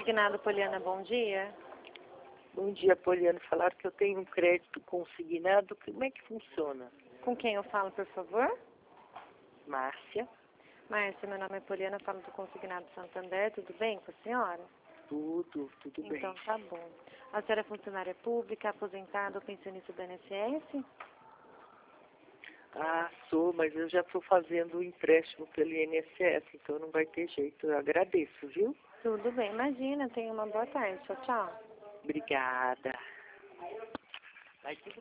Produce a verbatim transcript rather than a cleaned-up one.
Consignado Poliana, bom dia. Bom dia, Poliana. Falaram que eu tenho um crédito consignado. Como é que funciona? Com quem eu falo, por favor? Márcia. Márcia, meu nome é Poliana, falo do Consignado Santander. Tudo bem com a senhora? Tudo, tudo bem. Então tá bom. A senhora é funcionária pública, aposentada ou pensionista do I N S S? Ah, sou, mas eu já estou fazendo o empréstimo pelo I N S S, então não vai ter jeito. Eu agradeço, viu? Tudo bem, imagina. Tenha uma boa tarde. Tchau, tchau. Obrigada.